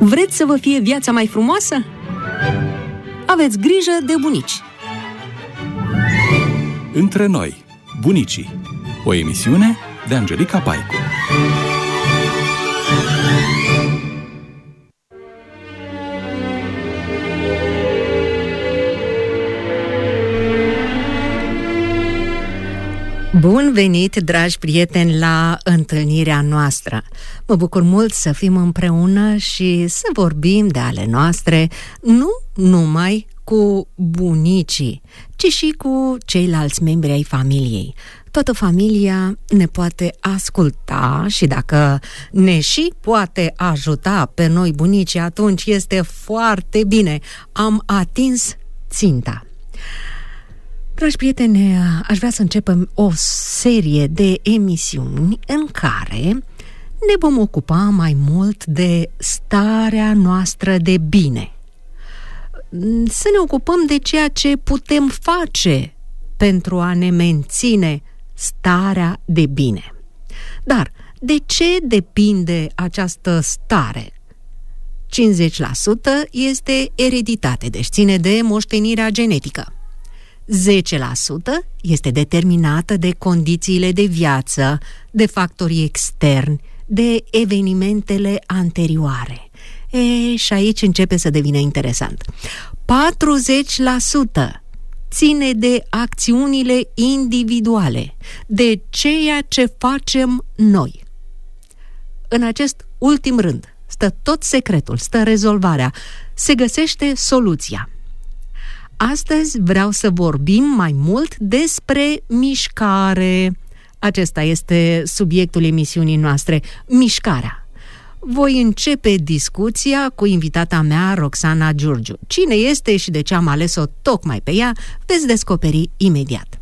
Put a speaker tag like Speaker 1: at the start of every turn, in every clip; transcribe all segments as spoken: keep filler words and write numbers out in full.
Speaker 1: Vreți să vă fie viața mai frumoasă? Aveți grijă de bunici!
Speaker 2: Între noi, bunicii. O emisiune de Angelica Paicu.
Speaker 3: Bun venit, dragi prieteni, la întâlnirea noastră! Mă bucur mult să fim împreună și să vorbim de ale noastre, nu numai cu bunicii, ci și cu ceilalți membri ai familiei. Toată familia ne poate asculta și dacă ne și poate ajuta pe noi bunicii, atunci este foarte bine. Am atins ținta. Dragi prieteni, aș vrea să începem o serie de emisiuni în care ne vom ocupa mai mult de starea noastră de bine. Să ne ocupăm de ceea ce putem face pentru a ne menține starea de bine. Dar de ce depinde această stare? cincizeci la sută este ereditate, deci ține de moștenirea genetică. zece la sută este determinată de condițiile de viață, de factorii externi, de evenimentele anterioare. E, și aici începe să devină interesant. patruzeci la sută ține de acțiunile individuale, de ceea ce facem noi. În acest ultim rând stă tot secretul, stă rezolvarea, se găsește soluția. Astăzi vreau să vorbim mai mult despre mișcare. Acesta este subiectul emisiunii noastre, mișcarea. Voi începe discuția cu invitata mea, Roxana Giurgiu. Cine este și de ce am ales-o tocmai pe ea, veți descoperi imediat.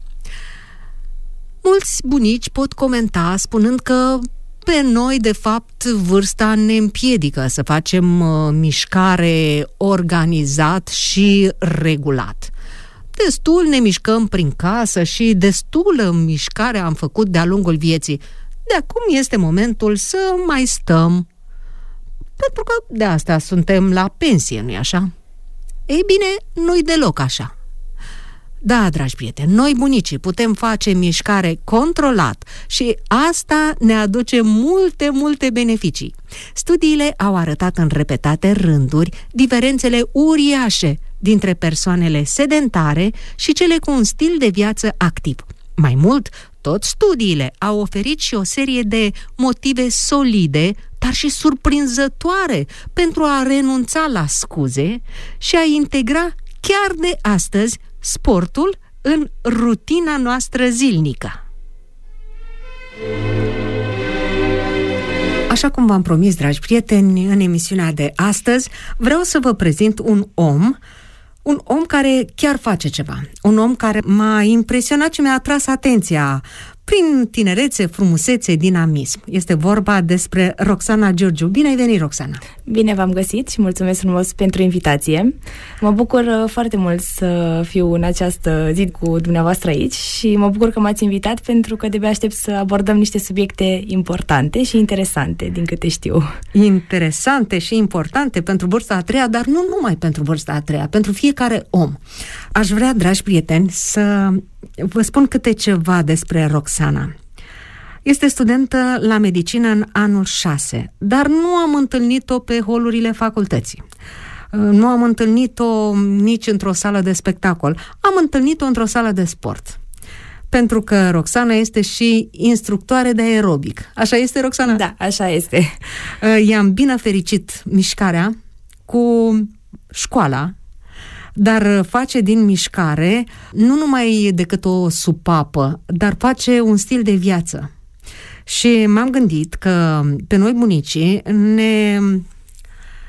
Speaker 3: Mulți bunici pot comenta spunând că pe noi, de fapt, vârsta ne împiedică să facem uh, mișcare organizat și regulat. Destul ne mișcăm prin casă și destulă mișcare am făcut de-a lungul vieții. De acum este momentul să mai stăm. Pentru că de asta suntem la pensie, nu-i așa? Ei bine, nu-i deloc așa. Da, dragi prieteni, noi bunicii putem face mișcare controlat și asta ne aduce multe, multe beneficii. Studiile au arătat în repetate rânduri diferențele uriașe dintre persoanele sedentare și cele cu un stil de viață activ. Mai mult, tot studiile au oferit și o serie de motive solide, dar și surprinzătoare pentru a renunța la scuze și a integra chiar de astăzi sportul în rutina noastră zilnică. Așa cum v-am promis, dragi prieteni, în emisiunea de astăzi vreau să vă prezint un om, un om care chiar face ceva, un om care m-a impresionat și mi-a atras atenția prin tinerețe, frumusețe, dinamism. Este vorba despre Roxana Giurgiu. Bine ai venit, Roxana! Bine v-am găsit și mulțumesc frumos pentru invitație. Mă bucur foarte mult să fiu în această zi cu dumneavoastră aici și mă bucur că m-ați invitat pentru că de-abia aștept să abordăm niște subiecte importante și interesante, din câte știu. Interesante și importante pentru vârsta a treia, dar nu numai pentru vârsta a treia, pentru fiecare om. Aș vrea, dragi prieteni, să vă spun câte ceva despre Roxana. Este studentă la medicină în anul șase, dar nu am întâlnit-o pe holurile facultății. Nu am întâlnit-o nici într-o sală de spectacol. Am întâlnit-o într-o sală de sport. Pentru că Roxana este și instructoare de aerobic. Așa este, Roxana? Da, așa este. I-am bine fericit mișcarea cu școala, dar face din mișcare nu numai decât o supapă, dar face un stil de viață. Și m-am gândit că pe noi bunicii ne,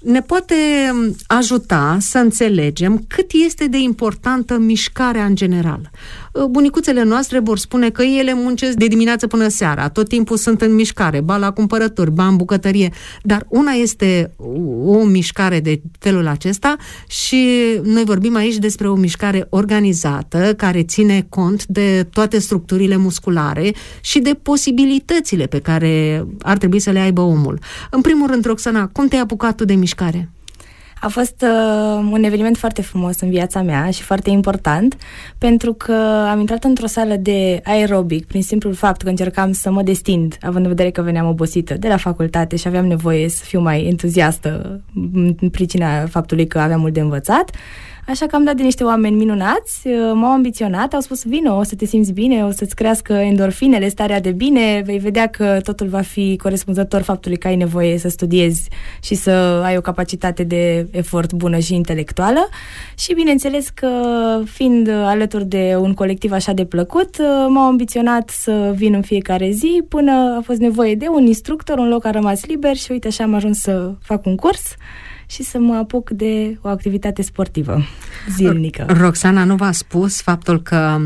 Speaker 3: ne poate ajuta să înțelegem cât este de importantă mișcarea în general. Bunicuțele noastre vor spune că ele muncesc de dimineață până seara, tot timpul sunt în mișcare, ba la cumpărături, ba în bucătărie, dar una este o mișcare de felul acesta și noi vorbim aici despre o mișcare organizată care ține cont de toate structurile musculare și de posibilitățile pe care ar trebui să le aibă omul. În primul rând, Roxana, cum te-ai apucat tu de mișcare?
Speaker 4: A fost uh, un eveniment foarte frumos în viața mea și foarte important, pentru că am intrat într-o sală de aerobic prin simplul fapt că încercam să mă destind, având în vedere că veneam obosită de la facultate și aveam nevoie să fiu mai entuziastă în pricina faptului că aveam mult de învățat. Așa că am dat de niște oameni minunați, m-au ambiționat, au spus vino, o să te simți bine, o să-ți crească endorfinele, starea de bine, vei vedea că totul va fi corespunzător faptului că ai nevoie să studiezi și să ai o capacitate de efort bună și intelectuală. Și bineînțeles că, fiind alături de un colectiv așa de plăcut, m-au ambiționat să vin în fiecare zi până a fost nevoie de un instructor, un loc a rămas liber și uite așa am ajuns să fac un curs și să mă apuc de o activitate sportivă zilnică.
Speaker 3: Roxana nu v-a spus faptul că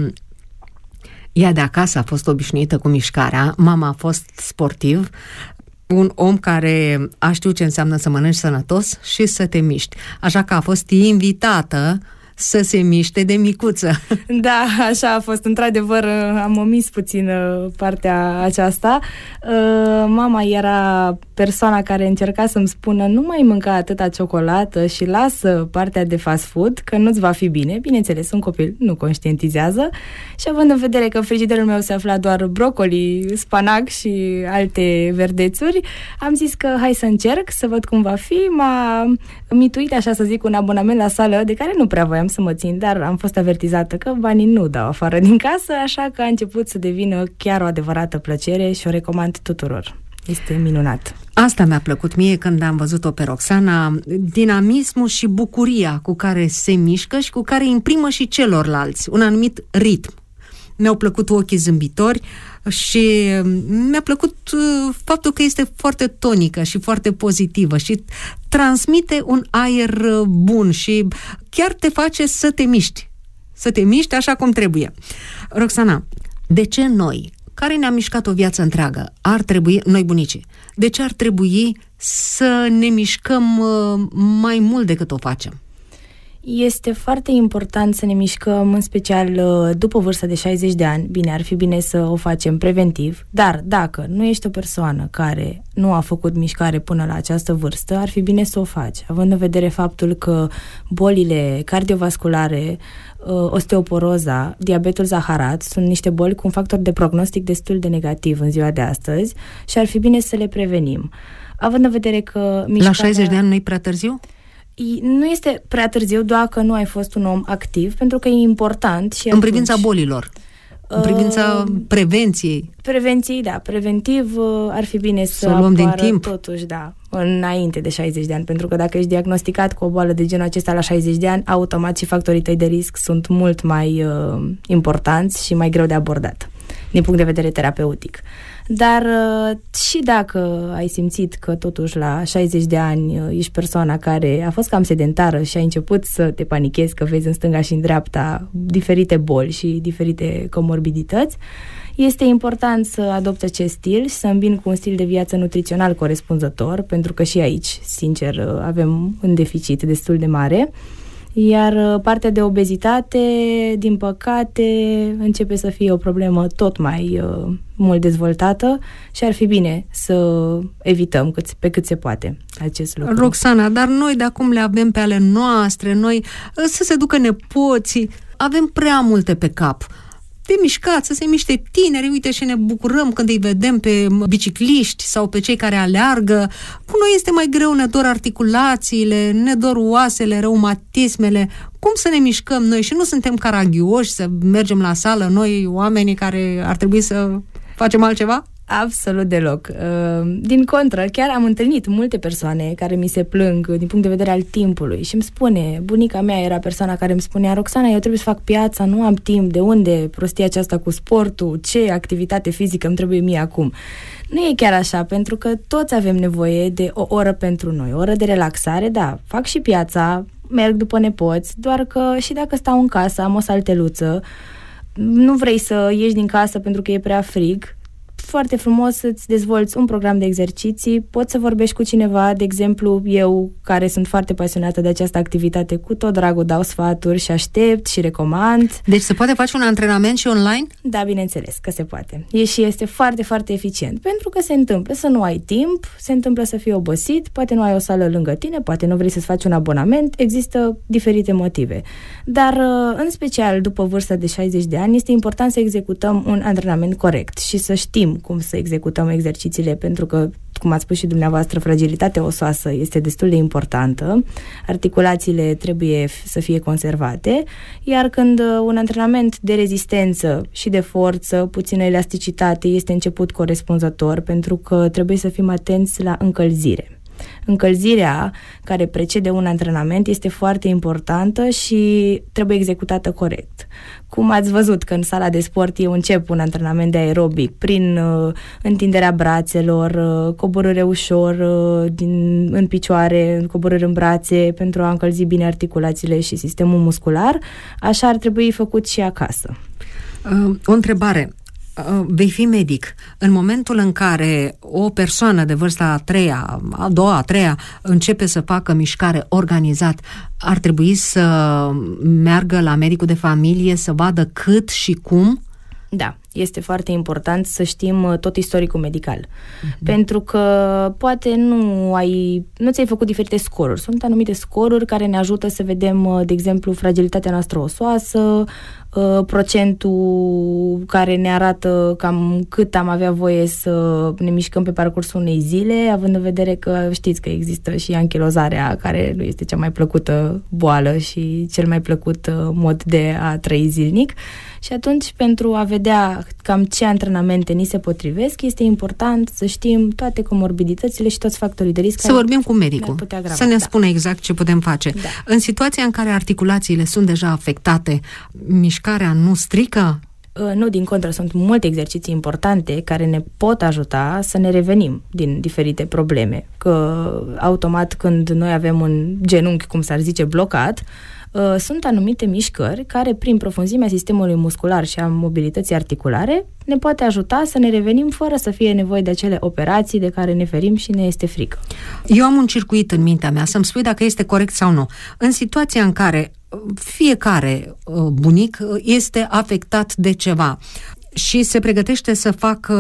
Speaker 3: ea de acasă a fost obișnuită cu mișcarea, mama a fost sportiv, un om care a știut ce înseamnă să mănânci sănătos și să te miști. Așa că a fost invitată să se miște de micuță.
Speaker 4: Da, așa a fost. Într-adevăr, am omis puțin partea aceasta. Mama era persoana care încerca să-mi spună nu mai mânca atâta ciocolată și lasă partea de fast food, că nu-ți va fi bine. Bineînțeles, un copil nu conștientizează și având în vedere că în frigiderul meu se afla doar brocoli, spanac și alte verdețuri, am zis că hai să încerc, să văd cum va fi. M-a mituit, așa să zic, un abonament la sală de care nu prea voiam să mă țin, dar am fost avertizată că banii nu dau afară din casă, așa că a început să devină chiar o adevărată plăcere și o recomand tuturor. Este minunat.
Speaker 3: Asta mi-a plăcut mie când am văzut-o pe Roxana, dinamismul și bucuria cu care se mișcă și cu care imprimă și celorlalți un anumit ritm. Mi-au plăcut ochii zâmbitori și mi-a plăcut faptul că este foarte tonică și foarte pozitivă și transmite un aer bun și chiar te face să te miști, să te miști așa cum trebuie. Roxana, de ce noi, care ne-am mișcat o viață întreagă, ar trebui, noi bunicii, de ce ar trebui să ne mișcăm mai mult decât o facem?
Speaker 4: Este foarte important să ne mișcăm, în special după vârsta de șaizeci de ani. Bine, ar fi bine să o facem preventiv, dar dacă nu ești o persoană care nu a făcut mișcare până la această vârstă, ar fi bine să o faci, având în vedere faptul că bolile cardiovasculare, osteoporoza, diabetul zaharat sunt niște boli cu un factor de prognostic destul de negativ în ziua de astăzi și ar fi bine să le prevenim. Având în vedere că mișcarea...
Speaker 3: La șaizeci de ani nu e prea târziu?
Speaker 4: Nu este prea târziu dacă nu ai fost un om activ, pentru că e important și
Speaker 3: în
Speaker 4: atunci,
Speaker 3: privința bolilor, în privința uh, prevenției.
Speaker 4: Prevenției, da, preventiv ar fi bine să,
Speaker 3: să o luăm din timp.
Speaker 4: Totuși, da, înainte de șaizeci de ani, pentru că dacă ești diagnosticat cu o boală de genul acesta la șaizeci de ani, automat și factorii tăi de risc sunt mult mai uh, importanți și mai greu de abordat din punct de vedere terapeutic. Dar și dacă ai simțit că totuși la șaizeci de ani ești persoana care a fost cam sedentară și ai început să te panichezi că vezi în stânga și în dreapta diferite boli și diferite comorbidități, este important să adopți acest stil și să îmbini cu un stil de viață nutrițional corespunzător, pentru că și aici, sincer, avem un deficit destul de mare. Iar partea de obezitate, din păcate, începe să fie o problemă tot mai uh, mult dezvoltată și ar fi bine să evităm cât, pe cât se poate acest lucru.
Speaker 3: Roxana, dar noi de acum le avem pe ale noastre, noi să se ducă nepoții, avem prea multe pe cap. De mișcat, să se miște tineri, uite și ne bucurăm când îi vedem pe bicicliști sau pe cei care aleargă. Cu noi este mai greu, ne dor articulațiile, ne dor oasele, reumatismele. Cum să ne mișcăm noi și nu suntem caragioși să mergem la sală, noi oamenii care ar trebui să facem altceva?
Speaker 4: Absolut deloc. Din contră, chiar am întâlnit multe persoane care mi se plâng din punct de vedere al timpului și îmi spune, bunica mea era persoana care îmi spunea, Roxana, eu trebuie să fac piața, nu am timp, de unde prostia aceasta cu sportul, ce activitate fizică îmi trebuie mie acum. Nu e chiar așa, pentru că toți avem nevoie de o oră pentru noi, o oră de relaxare, da, fac și piața, merg după nepoți, doar că și dacă stau în casă, am o salteluță, nu vrei să ieși din casă pentru că e prea frig, foarte frumos să-ți dezvolți un program de exerciții, poți să vorbești cu cineva, de exemplu, eu, care sunt foarte pasionată de această activitate, cu tot dragul dau sfaturi și aștept și recomand.
Speaker 3: Deci se poate face un antrenament și online?
Speaker 4: Da, bineînțeles că se poate. E și este foarte, foarte eficient, pentru că se întâmplă să nu ai timp, se întâmplă să fii obosit, poate nu ai o sală lângă tine, poate nu vrei să-ți faci un abonament, există diferite motive. Dar, în special, după vârsta de șaizeci de ani, este important să executăm un antrenament corect și să știm cum să executăm exercițiile, pentru că, cum ați spus și dumneavoastră, fragilitatea osoasă este destul de importantă, articulațiile trebuie să fie conservate, iar când un antrenament de rezistență și de forță, puțină elasticitate, este început corespunzător, pentru că trebuie să fim atenți la încălzire. Încălzirea care precede un antrenament este foarte importantă și trebuie executată corect. Cum ați văzut că în sala de sport eu încep un antrenament de aerobic prin uh, întinderea brațelor, uh, coborâre ușor uh, din, în picioare, coborâre în brațe pentru a încălzi bine articulațiile și sistemul muscular, așa ar trebui făcut și acasă.
Speaker 3: Uh, o întrebare. Vei fi medic. În momentul în care o persoană de vârsta a treia, a doua, a treia, începe să facă mișcare organizat, ar trebui să meargă la medicul de familie să vadă cât și cum?
Speaker 4: Da, este foarte important să știm tot istoricul medical. Uh-huh. Pentru că poate nu ai, nu ți-ai făcut diferite scoruri. Sunt anumite scoruri care ne ajută să vedem, de exemplu, fragilitatea noastră osoasă, procentul care ne arată cam cât am avea voie să ne mișcăm pe parcursul unei zile, având în vedere că știți că există și anchilozarea, care nu este cea mai plăcută boală și cel mai plăcut mod de a trăi zilnic. Și atunci, pentru a vedea cam ce antrenamente ni se potrivesc, este important să știm toate comorbiditățile și toți factorii de risc.
Speaker 3: Să vorbim cu medicul, să ne
Speaker 4: da.
Speaker 3: spună exact ce putem face. Da. În situația în care articulațiile sunt deja afectate, mișcarea nu strică?
Speaker 4: Nu, din contră, sunt multe exerciții importante care ne pot ajuta să ne revenim din diferite probleme. Că automat când noi avem un genunchi, cum s-ar zice, blocat, sunt anumite mișcări care, prin profunzimea sistemului muscular și a mobilității articulare, ne poate ajuta să ne revenim fără să fie nevoie de acele operații de care ne ferim și ne este frică.
Speaker 3: Eu am un circuit în mintea mea, să-mi spui dacă este corect sau nu. În situația în care fiecare bunic este afectat de ceva și se pregătește să facă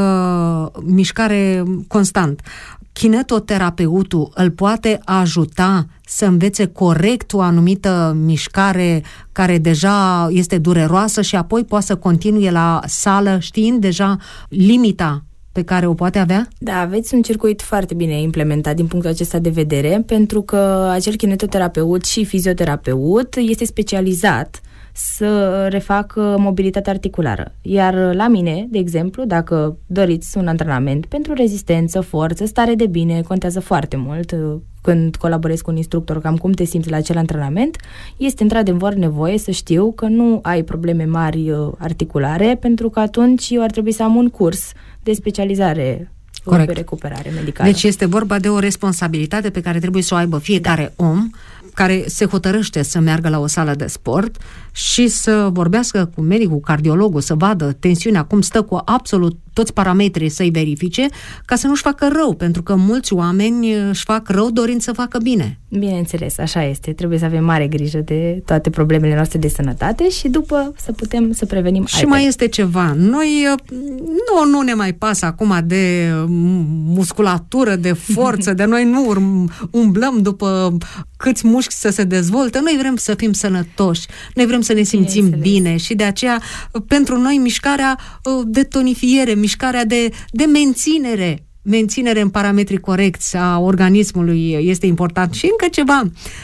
Speaker 3: mișcare constant, kinetoterapeutul îl poate ajuta să învețe corect o anumită mișcare care deja este dureroasă și apoi poate să continue la sală știind deja limita pe care o poate avea? Da,
Speaker 4: aveți un circuit foarte bine implementat din punctul acesta de vedere, pentru că acel kinetoterapeut și fizioterapeut este specializat să refacă mobilitatea articulară. Iar la mine, de exemplu, dacă doriți un antrenament pentru rezistență, forță, stare de bine, contează foarte mult când colaborezi cu un instructor, cam cum te simți la acel antrenament, este într-adevăr nevoie să știu că nu ai probleme mari articulare, pentru că atunci eu ar trebui să am un curs de specializare. Corect. Pe recuperare medicală.
Speaker 3: Deci este vorba de o responsabilitate pe care trebuie să o aibă fiecare da. om care se hotărăște să meargă la o sală de sport și să vorbească cu medicul, cardiologul, să vadă tensiunea, cum stă cu absolut toți parametrii, să-i verifice, ca să nu-și facă rău, pentru că mulți oameni își fac rău dorind să facă bine.
Speaker 4: Bineînțeles, așa este. Trebuie să avem mare grijă de toate problemele noastre de sănătate și după să putem să prevenim
Speaker 3: Și altele. Mai este ceva. Noi nu, nu ne mai pasă acum de musculatură, de forță, de noi nu umblăm după câți mușchi să se dezvolte. Noi vrem să fim sănătoși, noi vrem să ne simțim bine și de aceea pentru noi mișcarea de tonifiere, mișcarea de, de menținere, menținere în parametrii corecți a organismului este important. Și încă ceva,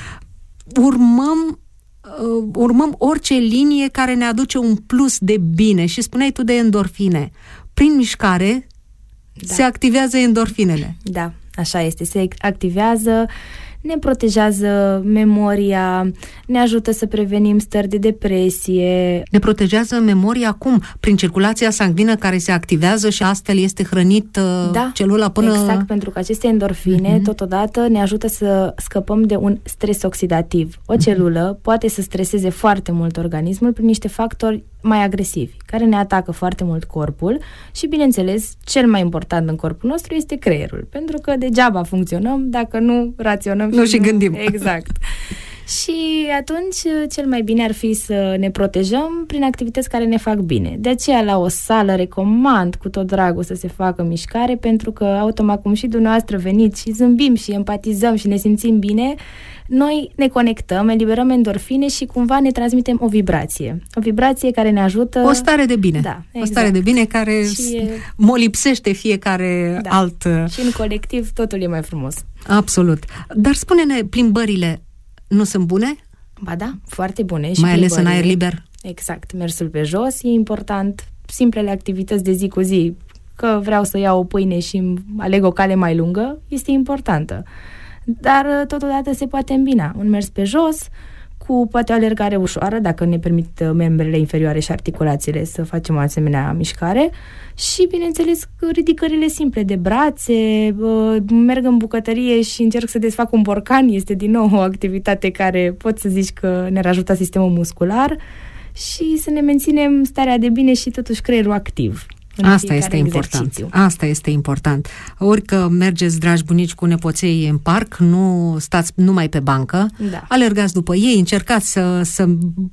Speaker 3: urmăm urmăm orice linie care ne aduce un plus de bine și spuneai tu de endorfine. Prin mișcare Da. Se activează endorfinele.
Speaker 4: Da, așa este. Se activează, ne protejează memoria, ne ajută să prevenim stări de depresie.
Speaker 3: Ne protejează memoria cum? Prin circulația sanguină care se activează și astfel este hrănit
Speaker 4: da,
Speaker 3: celula până...
Speaker 4: exact, pentru că aceste endorfine uh-huh. totodată ne ajută să scăpăm de un stres oxidativ. O celulă uh-huh. poate să streseze foarte mult organismul prin niște factori mai agresivi, care ne atacă foarte mult corpul și, bineînțeles, cel mai important în corpul nostru este creierul, pentru că degeaba funcționăm dacă nu raționăm
Speaker 3: nu și, și gândim.
Speaker 4: Exact. Și atunci cel mai bine ar fi să ne protejăm prin activități care ne fac bine. De aceea la o sală recomand cu tot dragul să se facă mișcare, pentru că automat cum și dumneavoastră veniți și zâmbim și empatizăm și ne simțim bine, noi ne conectăm, eliberăm endorfine și cumva ne transmitem o vibrație. O vibrație care ne ajută...
Speaker 3: O stare de bine.
Speaker 4: Da, exact.
Speaker 3: O stare de bine care și molipsește fiecare
Speaker 4: da.
Speaker 3: alt...
Speaker 4: Și în colectiv totul e mai frumos.
Speaker 3: Absolut. Dar spune-ne, plimbările nu sunt bune?
Speaker 4: Ba da, foarte bune. Și
Speaker 3: mai ales în aer liber?
Speaker 4: Exact. Mersul pe jos e important. Simplele activități de zi cu zi, că vreau să iau o pâine și aleg o cale mai lungă, este importantă. Dar totodată se poate îmbina un mers pe jos cu poate o alergare ușoară, dacă ne permit membrele inferioare și articulațiile să facem o asemenea mișcare și, bineînțeles, ridicările simple de brațe, merg în bucătărie și încerc să desfac un borcan, este din nou o activitate care pot să zici că ne-ar ajuta sistemul muscular și să ne menținem starea de bine și totuși creierul activ.
Speaker 3: Asta este important. Asta este important. Orică mergeți, dragi bunici, cu nepoței în parc, nu stați numai pe bancă,
Speaker 4: da.
Speaker 3: Alergați după ei, încercați să, să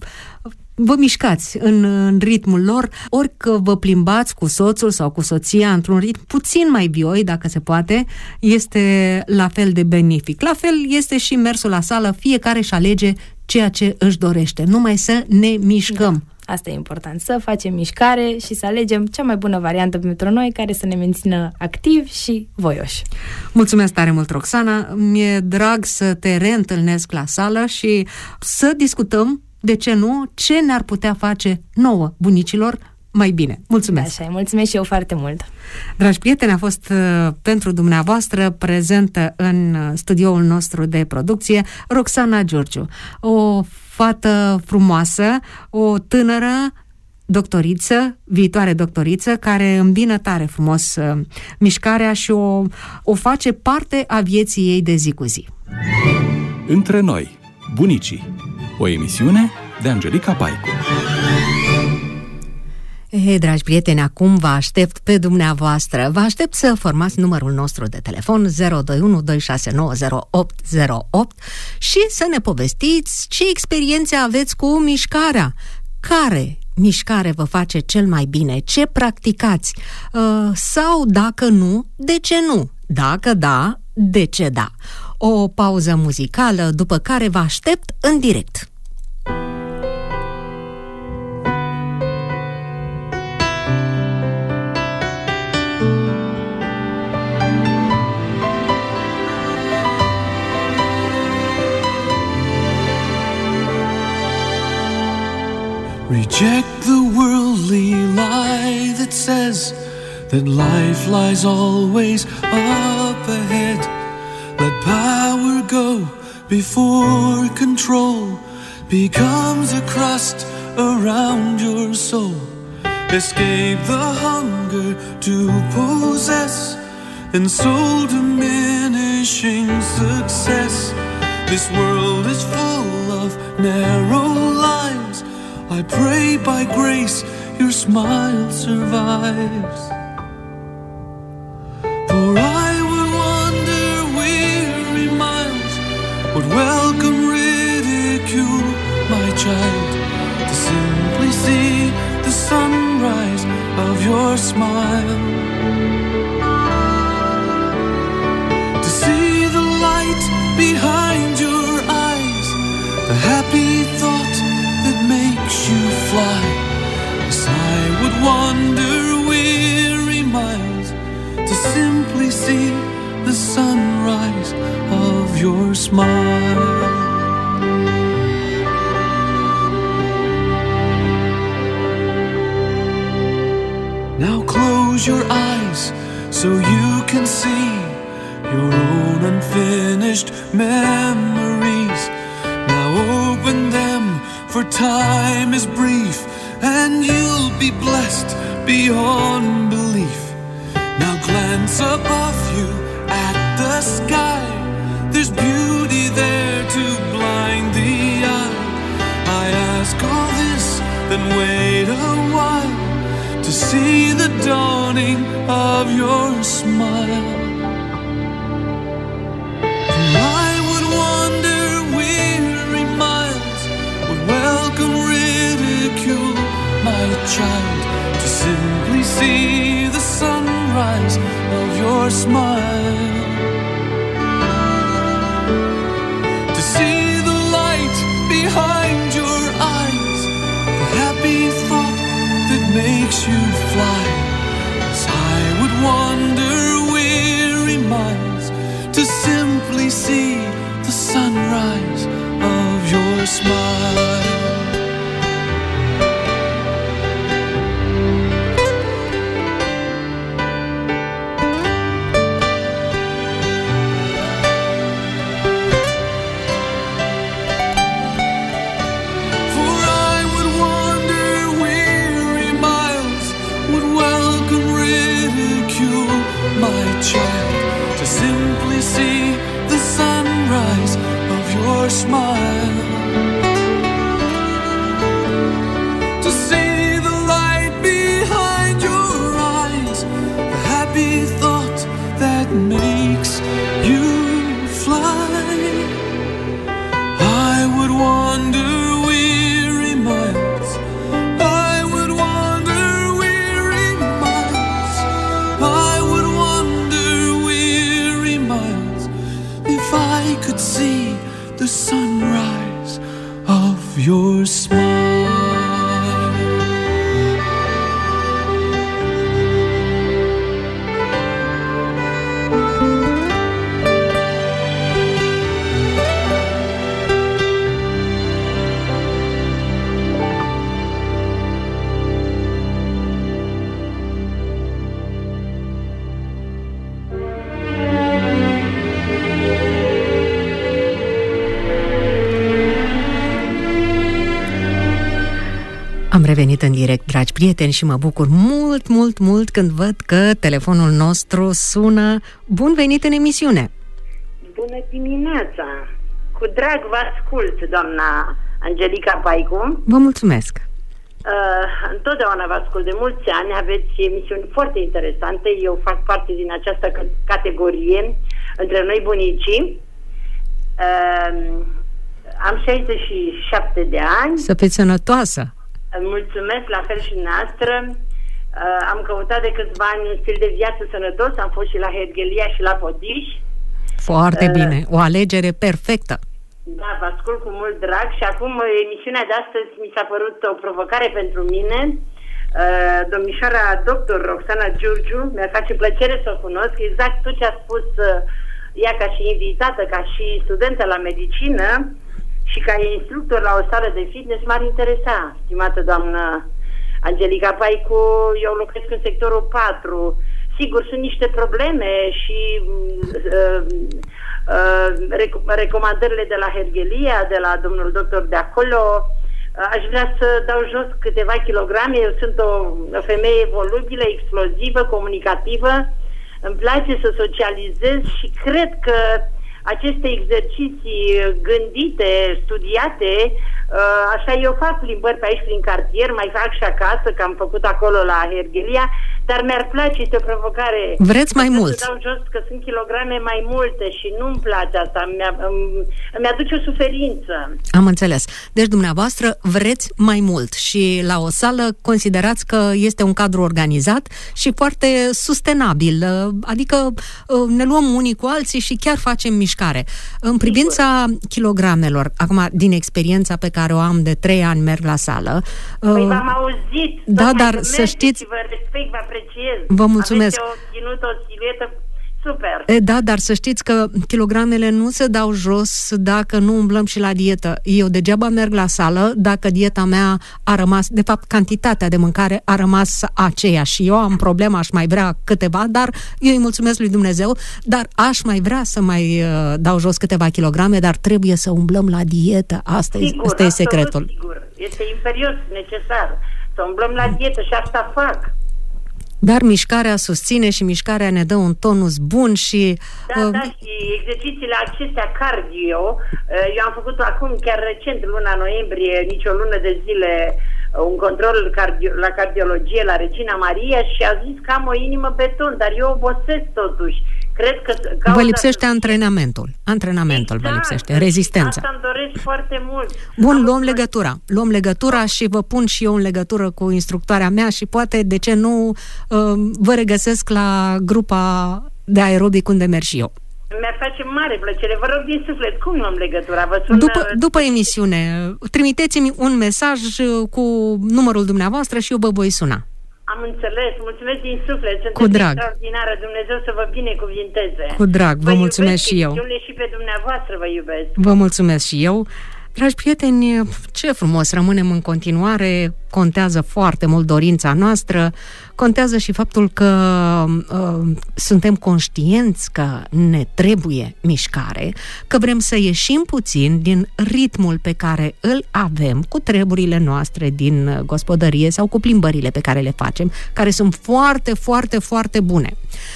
Speaker 3: vă mișcați în, în ritmul lor, orică vă plimbați cu soțul sau cu soția într-un ritm puțin mai vioi, dacă se poate, este la fel de benefic. La fel este și mersul la sală, fiecare își alege ceea ce își dorește, numai să ne mișcăm.
Speaker 4: Da. Asta e important, să facem mișcare și să alegem cea mai bună variantă pentru noi, care să ne mențină activi și voioși.
Speaker 3: Mulțumesc tare mult, Roxana. Mi-e drag să te reîntâlnesc la sală și să discutăm, de ce nu, ce ne-ar putea face nouă bunicilor mai bine. Mulțumesc!
Speaker 4: Așa e, mulțumesc și eu foarte mult!
Speaker 3: Dragi prieteni, a fost uh, pentru dumneavoastră prezentă în studioul nostru de producție Roxana Giurgiu, o fată frumoasă, o tânără doctoriță, viitoare doctoriță, care îmbină tare frumos uh, mișcarea și o, o face parte a vieții ei de zi cu zi.
Speaker 2: Între noi, bunicii, o emisiune de Angelica Paicu.
Speaker 3: Ei, dragi prieteni, acum vă aștept pe dumneavoastră. Vă aștept să formați numărul nostru de telefon zero doi unu doi șase nouă zero opt zero opt și să ne povestiți ce experiențe aveți cu mișcarea. Care mișcare vă face cel mai bine? Ce practicați? Uh, sau, dacă nu, de ce nu? Dacă da, de ce da? O pauză muzicală, după care vă aștept în direct.
Speaker 5: Reject the worldly lie that says that life lies always up ahead. Let power go before control becomes a crust around your soul. Escape the hunger to possess and soul diminishing success. This world is full of narrow lives. I pray by grace your smile survives. For I would wander weary miles, would welcome ridicule, my child, to simply see the sunrise of your smile. To see the light behind your eyes, the happy thought that makes you fly. Yes, I would wander weary miles to simply see the sunrise of your smile. Now close your eyes so you can see your own unfinished memories. Now open them, for time is brief, and you'll be blessed beyond belief. Now glance above you at the sky. There's beauty there to blind the eye. I ask all this, then wait a while to see the dawning of your smile. And I would wander weary miles, would welcome ridicule, my child, to simply see the sunrise of your smile. To see the light behind your eyes, the happy thought that makes you fly. As I would wander weary miles to simply see the sunrise of your smile. Smile, to see the light behind your eyes, the happy thought that makes you fly. I would wander weary miles, I would wander weary miles, I would wander weary miles if I could see the sunrise of your smile.
Speaker 3: Am revenit în direct, dragi prieteni, și mă bucur mult, mult, mult când văd că telefonul nostru sună. Bun venit în emisiune!
Speaker 6: Bună dimineața! Cu drag vă ascult, doamna Angelica Paicu.
Speaker 3: Vă mulțumesc!
Speaker 6: Uh, întotdeauna vă ascult de mulți ani, aveți emisiuni foarte interesante. Eu fac parte din această categorie, între noi bunicii. Uh, am șaizeci și șapte de ani.
Speaker 3: Să fiți sănătoasă!
Speaker 6: Mulțumesc, la fel și noastră. Uh, am căutat de câțiva ani un stil de viață sănătos. Am fost și la Hergelia și la Podiș.
Speaker 3: Foarte uh, bine, o alegere perfectă.
Speaker 6: Da, vă ascult cu mult drag. Și acum emisiunea de astăzi mi s-a părut o provocare pentru mine. uh, Domnișoara doctor Roxana Giurgiu, mi-ar face plăcere să o cunosc. Exact tot ce a spus uh, ea ca și invitată, ca și studentă la medicină și ca instructor la o sală de fitness, m-ar interesa, stimată doamnă Angelica Paicu. Eu lucrez în sectorul patru. Sigur, sunt niște probleme și uh, uh, rec- recomandările de la Hergelia, de la domnul doctor de acolo. Uh, aș vrea să dau jos câteva kilograme. Eu sunt o, o femeie volubilă, explozivă, comunicativă. Îmi place să socializez și cred că aceste exerciții gândite, studiate, așa eu fac plimbări pe aici prin cartier, mai fac și acasă, că am făcut acolo la Hergelia, dar mi-ar place, este o provocare.
Speaker 3: Vreți mai mult?
Speaker 6: Să dau jos că sunt kilograme mai multe și nu-mi place asta, îmi, îmi, îmi aduce o suferință.
Speaker 3: Am înțeles. Deci dumneavoastră vreți mai mult și la o sală considerați că este un cadru organizat și foarte sustenabil, adică ne luăm unii cu alții și chiar facem mișcare. În privința Sigur. kilogramelor, acum din experiența pe care o am de trei ani, merg la sală.
Speaker 6: Păi v-am auzit.
Speaker 3: Da, dar să știți...
Speaker 6: Vă respect, vă apreciez.
Speaker 3: Vă mulțumesc.
Speaker 6: Aveți o ținută, o siluetă super.
Speaker 3: E, da, dar să știți că kilogramele nu se dau jos dacă nu umblăm și la dietă. Eu degeaba merg la sală dacă dieta mea a rămas, de fapt, cantitatea de mâncare a rămas aceeași. Eu am problema, aș mai vrea câteva, dar eu îi mulțumesc lui Dumnezeu, dar aș mai vrea să mai uh, dau jos câteva kilograme, dar trebuie să umblăm la dietă. Asta, sigur, e, asta e secretul.
Speaker 6: Sigur. Este imperios necesar să umblăm la dietă și asta fac.
Speaker 3: Dar mișcarea susține și mișcarea ne dă un tonus bun și...
Speaker 6: Da, uh, da, și exercițiile acestea cardio, uh, eu am făcut acum, chiar recent, luna noiembrie, nici o lună de zile, uh, un control cardio, la cardiologie la Regina Maria și a zis că am o inimă beton, dar eu obosesc totuși. Cred că...
Speaker 3: Vă lipsește antrenamentul. Antrenamentul exact, vă lipsește, rezistența.
Speaker 6: Asta îmi doresc foarte mult.
Speaker 3: Bun, am luăm fost... legătura. Luăm legătura și vă pun și eu în legătură cu instructoarea mea și poate, de ce nu, vă regăsesc la grupa de aerobic unde merg și eu.
Speaker 6: Mi-ar face mare plăcere. Vă rog din suflet, cum luăm legătura? Vă sună...
Speaker 3: După, după emisiune, trimiteți-mi un mesaj cu numărul dumneavoastră și eu vă voi suna.
Speaker 6: Am înțeles, mulțumesc din suflet, sunteți
Speaker 3: cu drag.
Speaker 6: Extraordinară, Dumnezeu să vă binecuvinteze.
Speaker 3: Cu drag, vă, vă mulțumesc și eu.
Speaker 6: Și pe dumneavoastră vă iubesc.
Speaker 3: Vă mulțumesc și eu. Dragi prieteni, ce frumos, rămânem în continuare, contează foarte mult dorința noastră, contează și faptul că uh, suntem conștienți că ne trebuie mișcare, că vrem să ieșim puțin din ritmul pe care îl avem cu treburile noastre din gospodărie sau cu plimbările pe care le facem, care sunt foarte, foarte, foarte bune.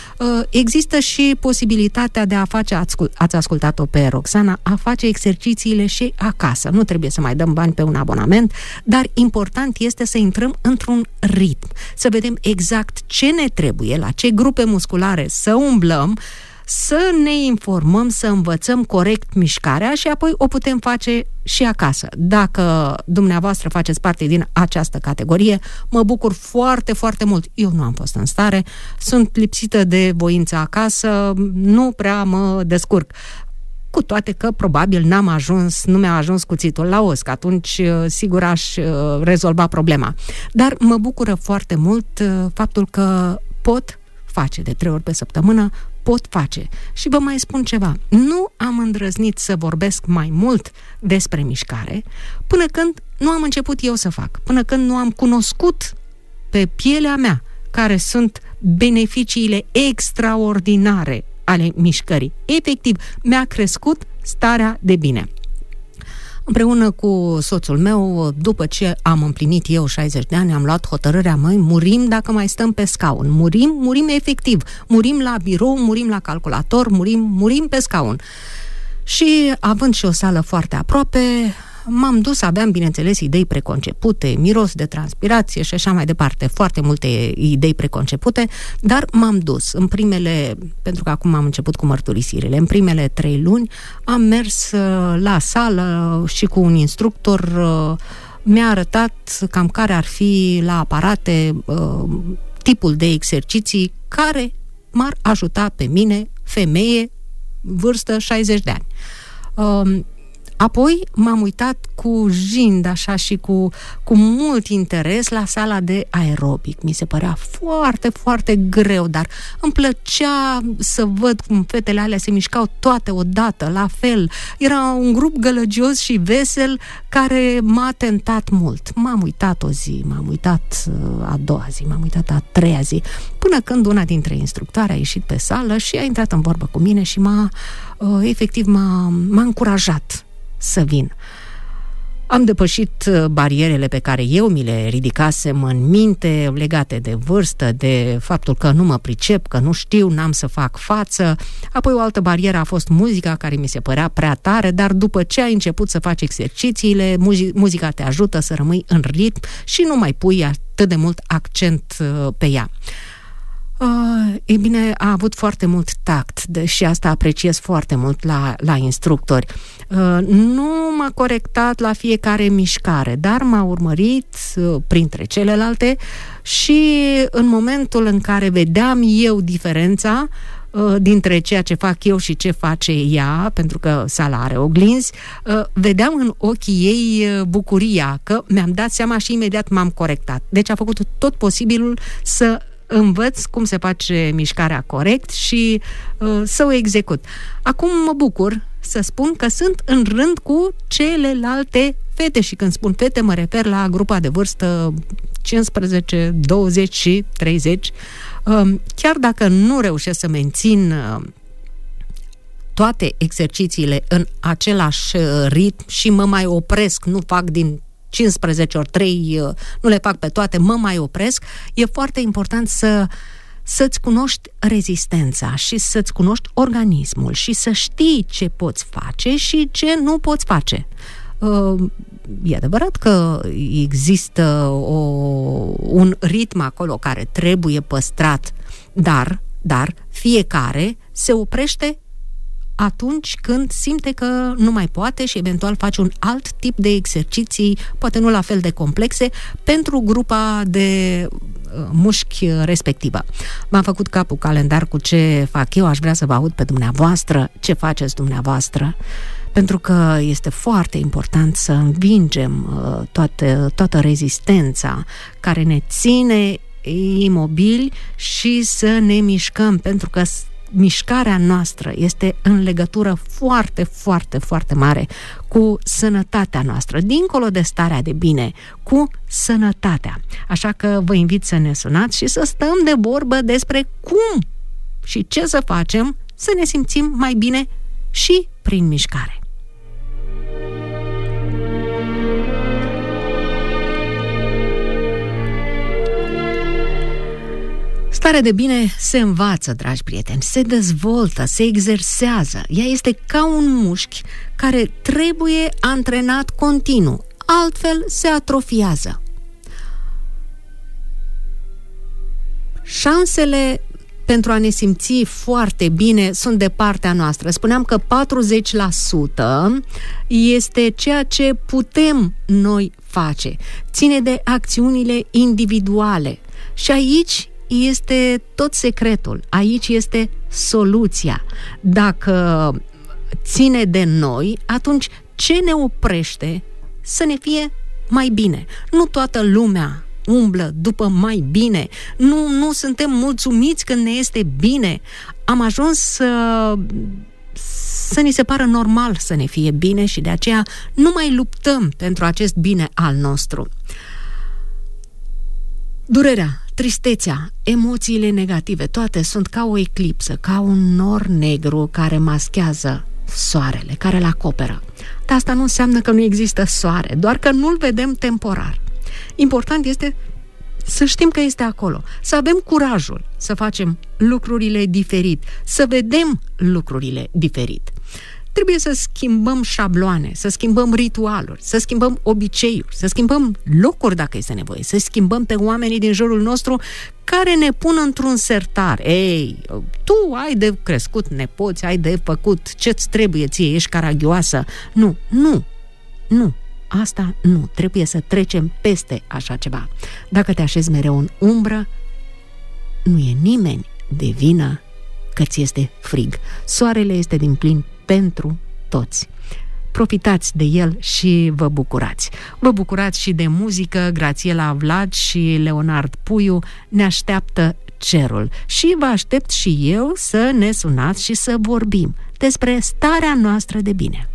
Speaker 3: Există și posibilitatea de a face, ați ascultat-o pe Roxana, a face exercițiile și acasă. Nu trebuie să mai dăm bani pe un abonament, dar important este să intrăm într-un ritm, să vedem exact ce ne trebuie, la ce grupe musculare să umblăm, să ne informăm, să învățăm corect mișcarea și apoi o putem face și acasă. Dacă dumneavoastră faceți parte din această categorie, mă bucur foarte, foarte mult. Eu nu am fost în stare, sunt lipsită de voință acasă, nu prea mă descurc. Cu toate că probabil n-am ajuns, nu mi-a ajuns cuțitul la os, că atunci sigur aș rezolva problema. Dar mă bucură foarte mult faptul că pot face de trei ori pe săptămână, pot face. Și vă mai spun ceva, nu am îndrăznit să vorbesc mai mult despre mișcare până când nu am început eu să fac, până când nu am cunoscut pe pielea mea care sunt beneficiile extraordinare ale mișcării. Efectiv, mi-a crescut starea de bine. Împreună cu soțul meu, după ce am împlinit eu șaizeci de ani, am luat hotărârea, măi, murim dacă mai stăm pe scaun. Murim, murim efectiv. Murim la birou, murim la calculator, murim, murim pe scaun. Și având și o sală foarte aproape, m-am dus, aveam, bineînțeles, idei preconcepute, miros de transpirație și așa mai departe, foarte multe idei preconcepute, dar m-am dus. În primele, pentru că acum am început cu mărturisirile, în primele trei luni am mers la sală și cu un instructor mi-a arătat cam care ar fi la aparate tipul de exerciții care m-ar ajuta pe mine, femeie, vârstă șaizeci de ani. Apoi m-am uitat cu jind așa și cu, cu mult interes la sala de aerobic. Mi se părea foarte, foarte greu, dar îmi plăcea să văd cum fetele alea se mișcau toate odată, la fel. Era un grup gălăgios și vesel care m-a tentat mult. M-am uitat o zi, m-am uitat a doua zi, m-am uitat a treia zi, până când una dintre instructoare a ieșit pe sală și a intrat în vorbă cu mine și m-a, efectiv, m-a, m-a încurajat să vin. Am depășit barierele pe care eu mi le ridicasem în minte, legate de vârstă, de faptul că nu mă pricep, că nu știu, n-am să fac față. Apoi o altă barieră a fost muzica, care mi se părea prea tare, dar după ce ai început să faci exercițiile, muzica te ajută să rămâi în ritm și nu mai pui atât de mult accent pe ea. Uh, ei bine, a avut foarte mult tact de, și asta apreciez foarte mult la, la instructori. Uh, nu m-a corectat la fiecare mișcare, dar m-a urmărit uh, printre celelalte și în momentul în care vedeam eu diferența uh, dintre ceea ce fac eu și ce face ea, pentru că sala are oglinzi, uh, vedeam în ochii ei uh, bucuria, că mi-am dat seama și imediat m-am corectat. Deci a făcut tot posibilul să învăț cum se face mișcarea corect și uh, să o execut. Acum mă bucur să spun că sunt în rând cu celelalte fete și când spun fete mă refer la grupa de vârstă cincisprezece, douăzeci și treizeci. Uh, chiar dacă nu reușesc să mențin uh, toate exercițiile în același ritm și mă mai opresc, nu fac din cincisprezece ori trei, nu le fac pe toate, mă mai opresc, e foarte important să, să-ți cunoști rezistența și să-ți cunoști organismul și să știi ce poți face și ce nu poți face. E adevărat că există o, un ritm acolo care trebuie păstrat, dar, dar fiecare se oprește atunci când simte că nu mai poate și eventual face un alt tip de exerciții, poate nu la fel de complexe, pentru grupa de mușchi respectivă. M-am făcut capul calendar cu ce fac eu, aș vrea să vă aud pe dumneavoastră, ce faceți dumneavoastră, pentru că este foarte important să învingem toată, toată rezistența care ne ține imobili și să ne mișcăm, pentru că mișcarea noastră este în legătură foarte, foarte, foarte mare cu sănătatea noastră, dincolo de starea de bine, cu sănătatea. Așa că vă invit să ne sunați și să stăm de vorbă despre cum și ce să facem să ne simțim mai bine și prin mișcare. Starea de bine se învață, dragi prieteni, se dezvoltă, se exersează. Ea este ca un mușchi care trebuie antrenat continuu, altfel se atrofiază. Șansele pentru a ne simți foarte bine sunt de partea noastră. Spuneam că patruzeci la sută este ceea ce putem noi face. Ține de acțiunile individuale. Și aici este tot secretul. Aici este soluția. Dacă ține de noi, atunci ce ne oprește să ne fie mai bine? Nu toată lumea umblă după mai bine. Nu, nu suntem mulțumiți când ne este bine. Am ajuns să, să ni se pară normal să ne fie bine și de aceea nu mai luptăm pentru acest bine al nostru. Durerea, tristețea, emoțiile negative, toate sunt ca o eclipsă, ca un nor negru care maschează soarele, care îl acoperă. Dar asta nu înseamnă că nu există soare, doar că nu-l vedem temporar. Important este să știm că este acolo, să avem curajul să facem lucrurile diferit, să vedem lucrurile diferit. Trebuie să schimbăm șabloane, să schimbăm ritualuri, să schimbăm obiceiuri, să schimbăm locuri dacă este nevoie, să schimbăm pe oamenii din jurul nostru care ne pun într-un sertar. Ei, tu ai de crescut nepoți, ai de făcut ce-ți trebuie ție, ești caragioasă. Nu, nu, nu. Asta nu, trebuie să trecem peste așa ceva. Dacă te așezi mereu în umbră, nu e nimeni de vină că ți este frig. Soarele este din plin pentru toți. Profitați de el și vă bucurați. Vă bucurați și de muzică. Grațiela Vlad și Leonard Puiu ne așteaptă cerul. Și vă aștept și eu să ne sunați și să vorbim despre starea noastră de bine.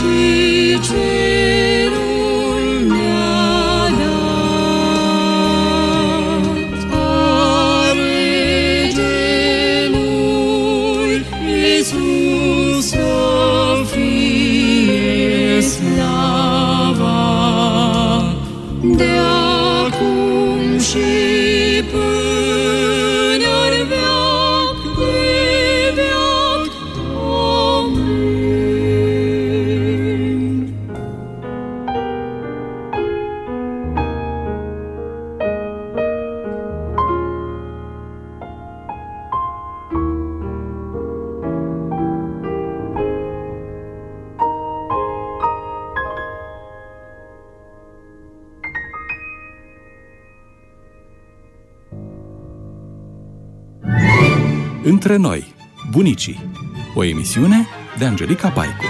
Speaker 5: și cerul ne-a dat. Are genul Iisus să fie slava de acum și până-n veac de veac. Amin.
Speaker 2: Între noi, bunicii. O emisiune de Angelica Paicu.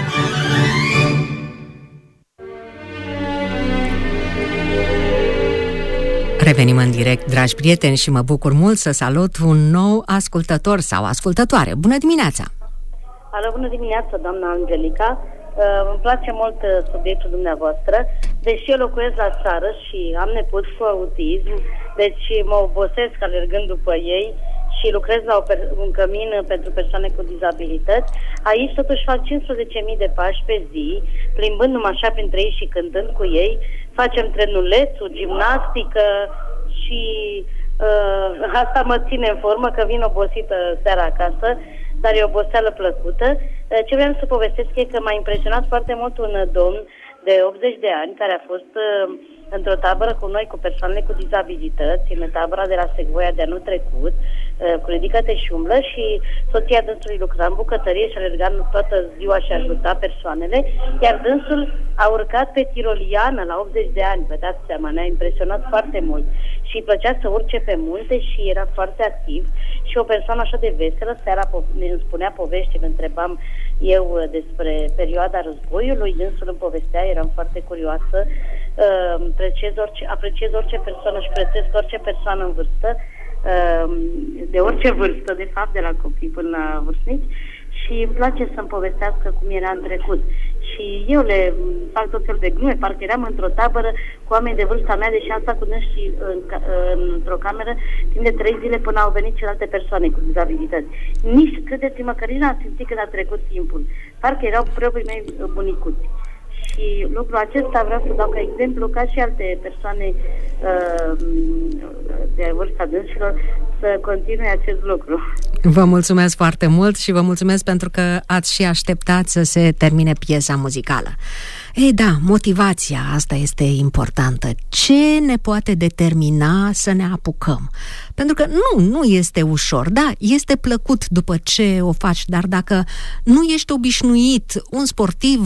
Speaker 3: Revenim în direct, dragi prieteni, și mă bucur mult să salut un nou ascultător sau ascultătoare. Bună dimineața!
Speaker 6: Alo, bună dimineața, doamna Angelica. Uh, îmi place mult uh, subiectul dumneavoastră. Deși eu locuiesc la țară și am nepoți cu autism, deci mă obosesc alergând după ei și lucrez la o per- un cămin pentru persoane cu dizabilități. Aici totuși fac cincisprezece mii de pași pe zi, plimbându-mă așa printre ei și cântând cu ei. Facem trenulețul, gimnastică și uh, asta mă ține în formă, că vin obosită seara acasă, dar e o oboseală plăcută. Uh, ce vreau să povestesc e că m-a impresionat foarte mult un domn de optzeci de ani care a fost uh, într-o tabără cu noi, cu persoanele cu dizabilități, în tabăra de la Secvoia de anul trecut, cu Ridică-te și umblă, și soția dânsului lucra în bucătărie și alerga toată ziua și ajuta persoanele, iar dânsul a urcat pe tiroliană la optzeci de ani, vă dați seama, ne-a impresionat foarte mult și îi plăcea să urce pe munte și era foarte activ și o persoană așa de veselă. Seara îmi spunea povești, îl întrebam eu despre perioada războiului, dânsul îmi povestea, eram foarte curioasă. Uh, apreciez orice, apreciez orice persoană și prețesc orice persoană în vârstă, uh, de orice vârstă, de fapt, de la copii până la vârstnici, și îmi place să-mi povestească cum era în trecut. Și eu le fac tot felul de glume, parcă eram într-o tabără cu oameni de vârsta mea, deși am stat cu dâns și în, într-o cameră timp de trei zile până au venit celelalte persoane cu dizabilități. Nici, credeți-mă, că nici n-am simțit când a trecut timpul. Parcă erau proprii mei bunicuți. Și lucrul acesta vreau să dau ca exemplu, ca și alte persoane uh, de vârsta dânșilor, să continue acest lucru.
Speaker 3: Vă mulțumesc foarte mult și vă mulțumesc pentru că ați și așteptat să se termine piesa muzicală. Ei da, motivația asta este importantă. Ce ne poate determina să ne apucăm? Pentru că nu, nu este ușor. Da, este plăcut după ce o faci, dar dacă nu ești obișnuit, un sportiv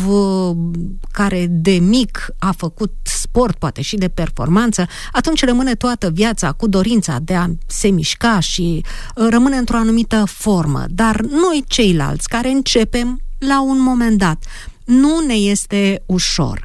Speaker 3: care de mic a făcut sport, poate și de performanță, atunci rămâne toată viața cu dorința de a se mișca și rămâne într-o anumită formă. Dar noi ceilalți care începem la un moment dat, nu ne este ușor.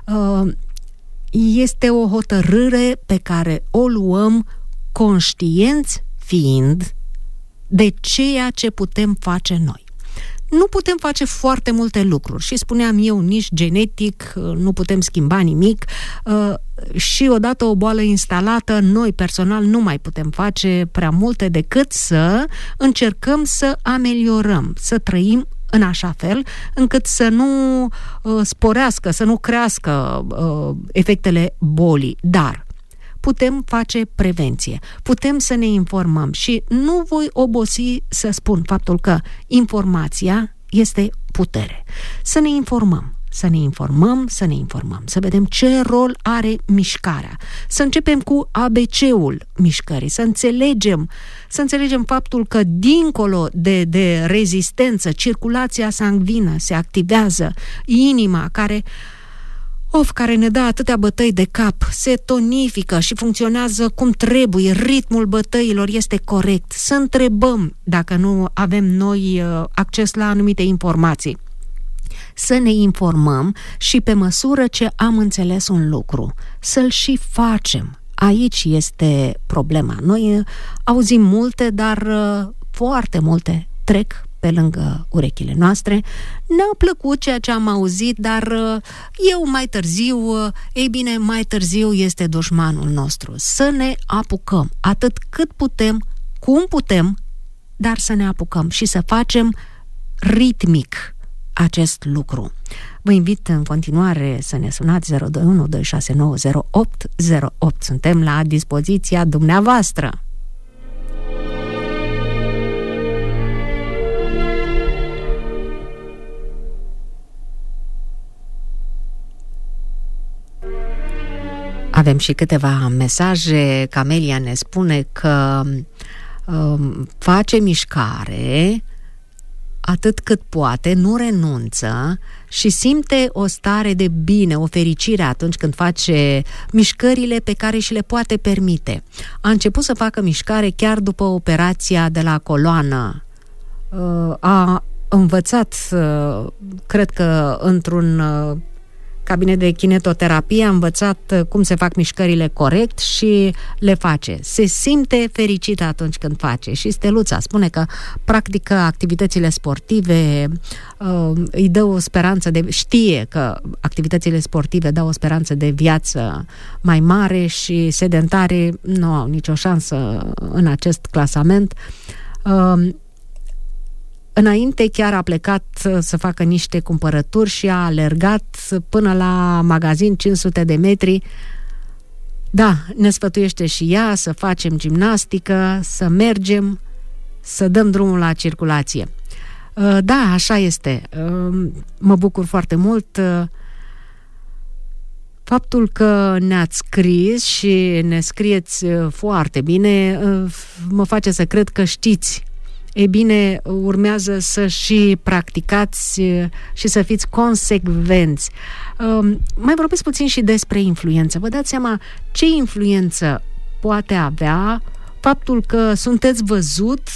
Speaker 3: Este o hotărâre pe care o luăm conștienți fiind de ceea ce putem face noi. Nu putem face foarte multe lucruri și spuneam eu, nici genetic nu putem schimba nimic și odată o boală instalată, noi personal nu mai putem face prea multe decât să încercăm să ameliorăm, să trăim în așa fel încât să nu uh, sporească, să nu crească uh, efectele bolii. Dar putem face prevenție, putem să ne informăm și nu voi obosi să spun faptul că informația este putere. Să ne informăm. Să ne informăm, să ne informăm, să vedem ce rol are mișcarea. Să începem cu A B C-ul mișcării, să înțelegem, să înțelegem faptul că dincolo de, de rezistență, circulația sanguină se activează, inima care, of, care ne dă atâtea bătăi de cap, se tonifică și funcționează cum trebuie, ritmul bătăilor este corect. Să întrebăm dacă nu avem noi acces la anumite informații. Să ne informăm și pe măsură ce am înțeles un lucru, să-l și facem. Aici este problema. Noi auzim multe, dar foarte multe trec pe lângă urechile noastre. Ne-a plăcut ceea ce am auzit, dar eu mai târziu, ei bine, mai târziu este dușmanul nostru. Să ne apucăm atât cât putem, cum putem, dar să ne apucăm și să facem ritmic acest lucru. Vă invit în continuare să ne sunați zero doi unu doi șase nouă zero opt zero opt. Suntem la dispoziția dumneavoastră. Avem și câteva mesaje. Camelia ne spune că um, face mișcare atât cât poate, nu renunță și simte o stare de bine, o fericire atunci când face mișcările pe care și le poate permite. A început să facă mișcare chiar după operația de la coloană. A învățat, cred că într-un cabinet de kinetoterapie, a învățat cum se fac mișcările corect și le face. Se simte fericită atunci când face. Și Steluța spune că practică activitățile sportive, îi dă o speranță de... știe că activitățile sportive dau o speranță de viață mai mare și sedentare nu au nicio șansă în acest clasament. Înainte chiar a plecat să facă niște cumpărături și a alergat până la magazin cinci sute de metri. Da, ne sfătuiește și ea să facem gimnastică, să mergem, să dăm drumul la circulație. Da, așa este. Mă bucur foarte mult faptul că ne-ați scris și ne scrieți foarte bine. Mă face să cred că știți. E bine, urmează să și practicați și să fiți consecvenți. Mai vorbesc puțin și despre influență. Vă dați seama ce influență poate avea faptul că sunteți văzut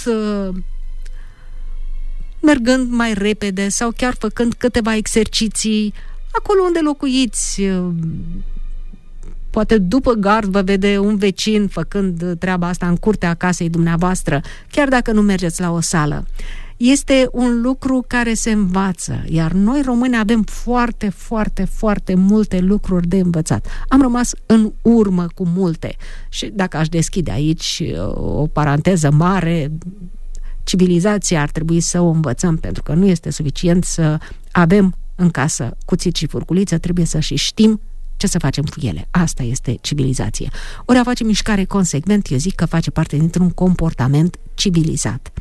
Speaker 3: mergând mai repede sau chiar făcând câteva exerciții acolo unde locuiți. Poate după gard vă vede un vecin făcând treaba asta în curtea casei dumneavoastră, chiar dacă nu mergeți la o sală. Este un lucru care se învață, iar noi români avem foarte, foarte, foarte multe lucruri de învățat. Am rămas în urmă cu multe. Și dacă aș deschide aici o paranteză mare, civilizația ar trebui să o învățăm, pentru că nu este suficient să avem în casă cuțit și furculiță, trebuie să și știm ce să facem cu ele. Asta este civilizație. Ori a face mișcare consecvent, eu zic că face parte dintr-un comportament civilizat.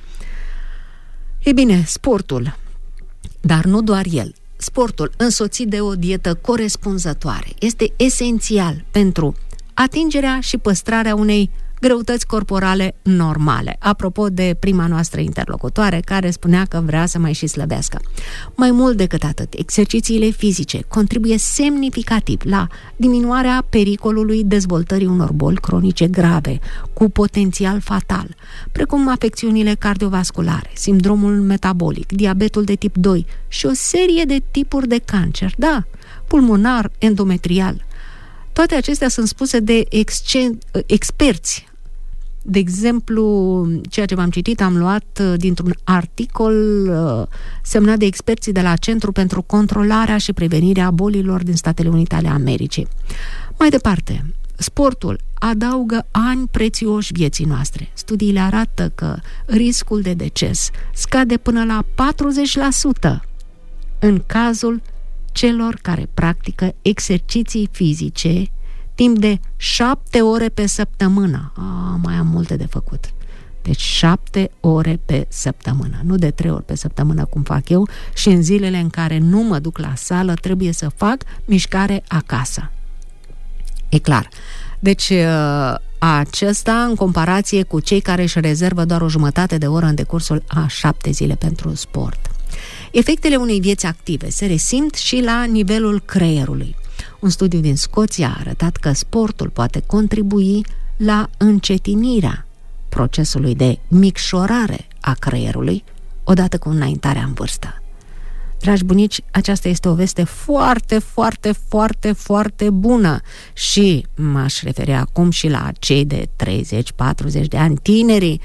Speaker 3: E bine, sportul, dar nu doar el. Sportul însoțit de o dietă corespunzătoare este esențial pentru atingerea și păstrarea unei greutăți corporale normale. Apropo de prima noastră interlocutoare care spunea că vrea să mai și slăbească. Mai mult decât atât, exercițiile fizice contribuie semnificativ la diminuarea pericolului dezvoltării unor boli cronice grave, cu potențial fatal, precum afecțiunile cardiovasculare, sindromul metabolic, diabetul de tip doi și o serie de tipuri de cancer, da, pulmonar, endometrial. Toate acestea sunt spuse de excen- experți. De exemplu, ceea ce v-am citit am luat dintr-un articol semnat de experții de la Centru pentru Controlarea și Prevenirea Bolilor din Statele Unite ale Americii. Mai departe, sportul adaugă ani prețioși vieții noastre. Studiile arată că riscul de deces scade până la patruzeci la sută în cazul celor care practică exerciții fizice timp de șapte ore pe săptămână. A, mai am multe de făcut. Deci șapte ore pe săptămână, nu de trei ori pe săptămână cum fac eu, și în zilele în care nu mă duc la sală trebuie să fac mișcare acasă. E clar. Deci acesta în comparație cu cei care își rezervă doar o jumătate de oră în decursul a șapte zile pentru sport. Efectele unei vieți active se resimt și la nivelul creierului. Un studiu din Scoția a arătat că sportul poate contribui la încetinirea procesului de micșorare a creierului odată cu înaintarea în vârstă. Dragi bunici, aceasta este o veste foarte, foarte, foarte, foarte bună și m-aș referi acum și la cei de treizeci patruzeci de ani, tinerii.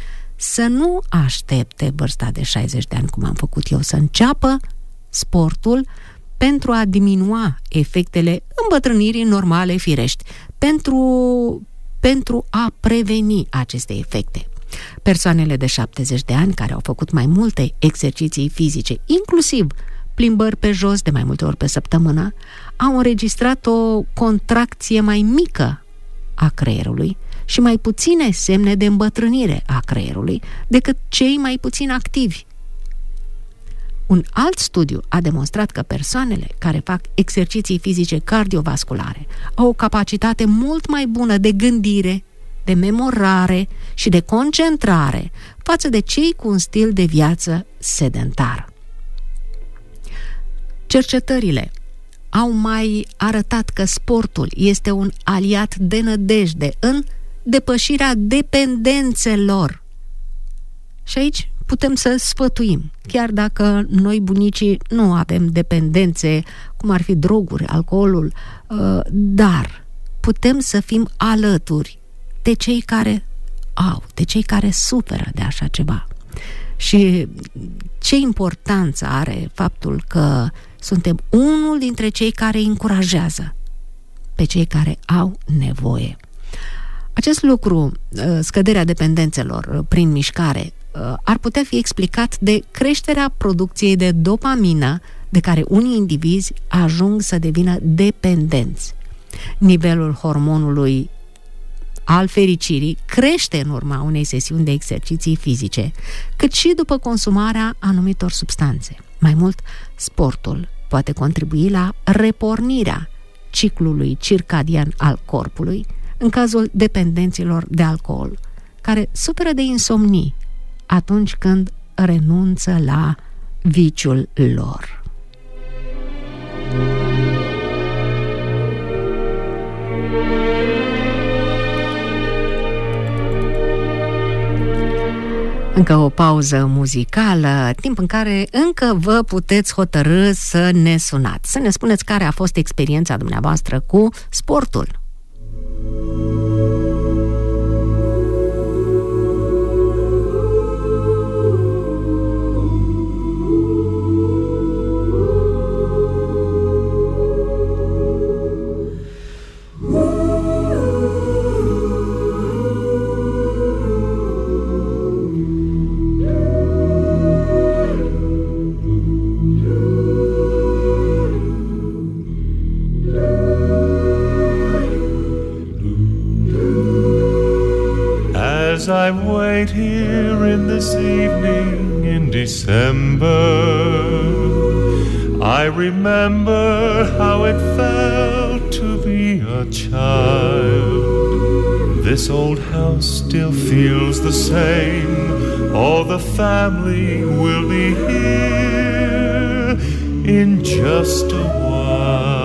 Speaker 3: să nu aștepte vârsta de șaizeci de ani, cum am făcut eu, să înceapă sportul pentru a diminua efectele îmbătrânirii normale firești, pentru, pentru a preveni aceste efecte. Persoanele de șaptezeci de ani care au făcut mai multe exerciții fizice, inclusiv plimbări pe jos de mai multe ori pe săptămână, au înregistrat o contracție mai mică a creierului și mai puține semne de îmbătrânire a creierului decât cei mai puțin activi. Un alt studiu a demonstrat că persoanele care fac exerciții fizice cardiovasculare au o capacitate mult mai bună de gândire, de memorare și de concentrare față de cei cu un stil de viață sedentar. Cercetările au mai arătat că sportul este un aliat de nădejde în depășirea dependențelor. Și aici putem să sfătuim, chiar dacă noi bunicii nu avem dependențe, cum ar fi droguri, alcoolul, dar putem să fim alături de cei care au, de cei care suferă de așa ceva. Și ce importanță are faptul că suntem unul dintre cei care încurajează pe cei care au nevoie. Acest lucru, scăderea dependențelor prin mișcare, ar putea fi explicat de creșterea producției de dopamină de care unii indivizi ajung să devină dependenți. Nivelul hormonului al fericirii crește în urma unei sesiuni de exerciții fizice, cât și după consumarea anumitor substanțe. Mai mult, sportul poate contribui la repornirea ciclului circadian al corpului în cazul dependenților de alcool, care suferă de insomnii atunci când renunță la viciul lor. Încă o pauză muzicală, timp în care încă vă puteți hotărî să ne sunați, să ne spuneți care a fost experiența dumneavoastră cu sportul.
Speaker 7: As I wait here in this evening in December, I remember how it felt to be a child. This old house still feels the same. All the family will be here in just a while.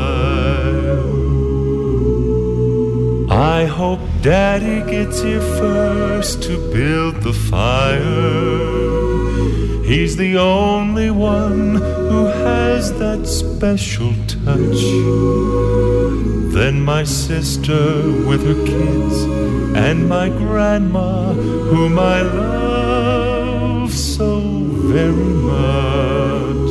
Speaker 7: I hope Daddy gets here first to build the fire. He's the only one who has that special touch. Then my sister with her kids and my grandma, whom I love so very much.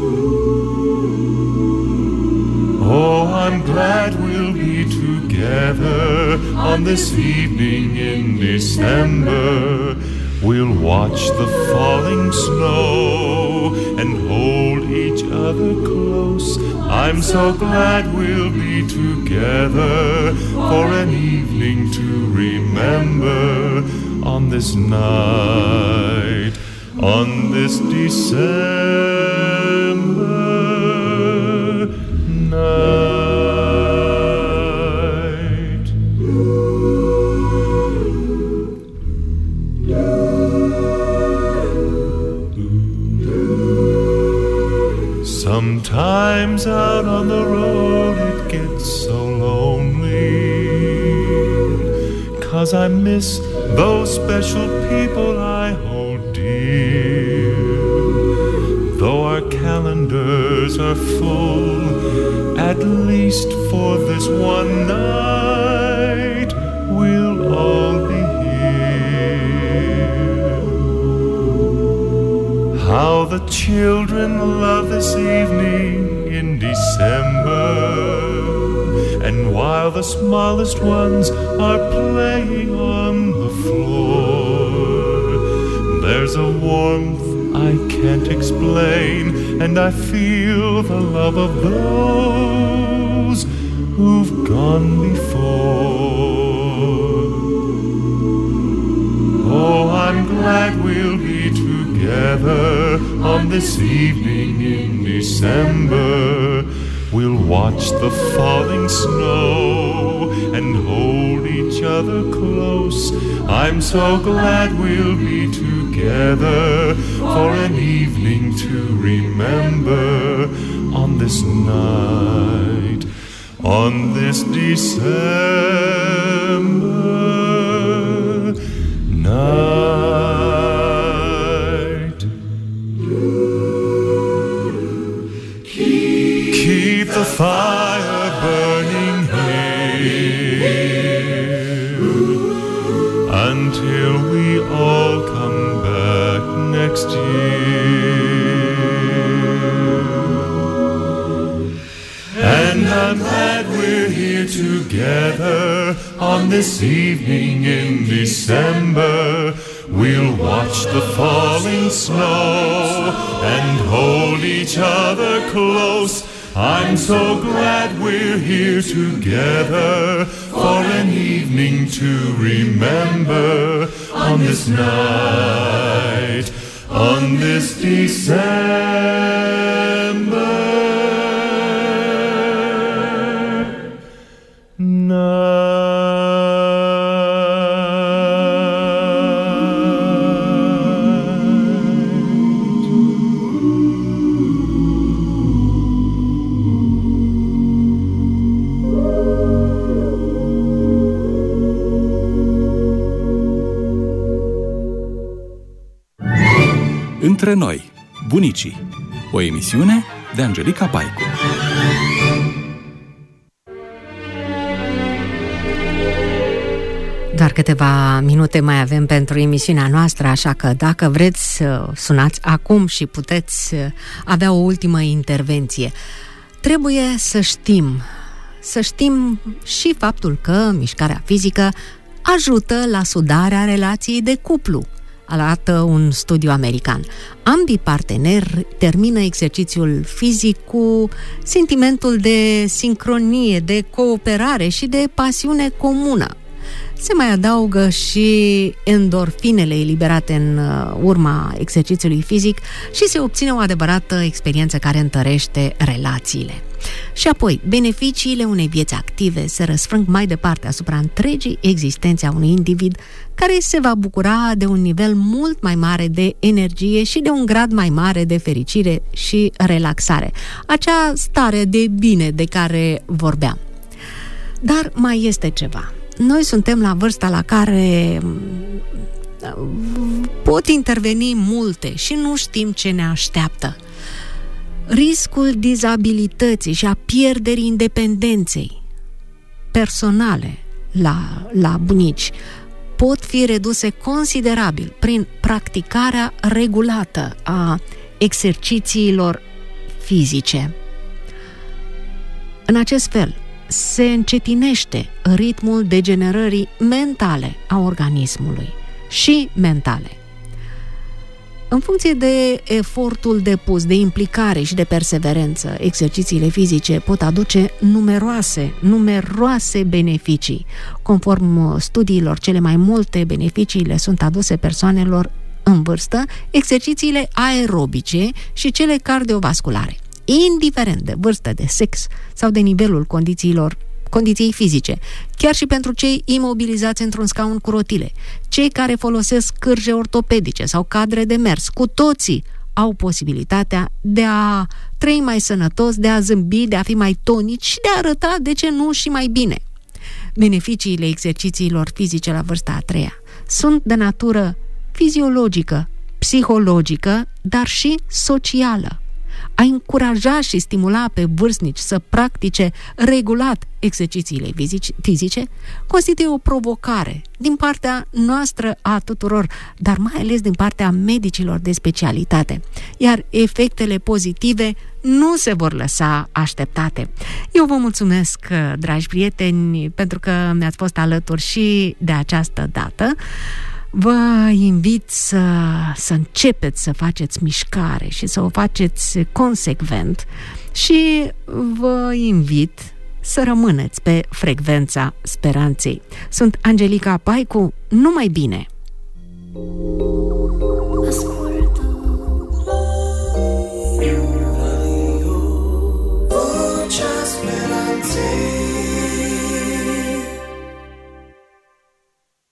Speaker 7: Oh, I'm glad we'll be together on this evening in December. We'll watch the falling snow and hold each other close. I'm so glad we'll be together for an evening to remember on this night, on this December night. Sometimes out on the road it gets so lonely, 'cause I miss those special people I hold dear. Though our calendars are full, at least for this one night we'll all be here. How the children love this evening in December, and while the smallest ones are playing on the floor, there's a warmth I can't explain, and I feel the love of those who've gone before. Oh, I'm glad we'll be together on this evening in December. We'll watch the falling snow and hold each other close. I'm so glad we'll be together for an evening to remember on this night, on this December night. Keep the fire burning here until we all come back next year. And I'm glad we're here together on this evening in December. We'll watch the falling snow and hold each other close. I'm so glad we're here together for an evening to remember on this night, on this December night.
Speaker 2: Între noi, bunicii, o emisiune de Angelica Paicu.
Speaker 3: Doar câteva minute mai avem pentru emisiunea noastră, așa că dacă vreți să sunați acum și puteți avea o ultimă intervenție. Trebuie să știm, să știm și faptul că mișcarea fizică ajută la sudarea relației de cuplu, arată un studiu american. Ambii parteneri termină exercițiul fizic cu sentimentul de sincronie, de cooperare și de pasiune comună. Se mai adaugă și endorfinele eliberate în urma exercițiului fizic și se obține o adevărată experiență care întărește relațiile. Și apoi, beneficiile unei vieți active se răsfrâng mai departe asupra întregii existențe a unui individ care se va bucura de un nivel mult mai mare de energie și de un grad mai mare de fericire și relaxare. Acea stare de bine de care vorbeam. Dar mai este ceva. Noi suntem la vârsta la care pot interveni multe și nu știm ce ne așteaptă. Riscul dizabilității și a pierderii independenței personale la, la bunici pot fi reduse considerabil prin practicarea regulată a exercițiilor fizice. În acest fel, se încetinește ritmul degenerării mentale a organismului și mentale. În funcție de efortul depus, de implicare și de perseverență, exercițiile fizice pot aduce numeroase, numeroase beneficii. Conform studiilor, cele mai multe beneficiile sunt aduse persoanelor în vârstă, exercițiile aerobice și cele cardiovasculare, indiferent de vârstă, de sex sau de nivelul condițiilor condiții fizice, chiar și pentru cei imobilizați într-un scaun cu rotile, cei care folosesc cârje ortopedice sau cadre de mers, cu toții au posibilitatea de a trăi mai sănătos, de a zâmbi, de a fi mai tonici și de a arăta, de ce nu, și mai bine. Beneficiile exercițiilor fizice la vârsta a treia sunt de natură fiziologică, psihologică, dar și socială. A încuraja și stimula pe vârstnici să practice regulat exercițiile fizice constituie o provocare din partea noastră a tuturor, dar mai ales din partea medicilor de specialitate. Iar efectele pozitive nu se vor lăsa așteptate. Eu vă mulțumesc, dragi prieteni, pentru că mi-ați fost alături și de această dată. Vă invit să, să începeți să faceți mișcare și să o faceți consecvent și vă invit să rămâneți pe frecvența speranței. Sunt Angelica Paicu, numai bine!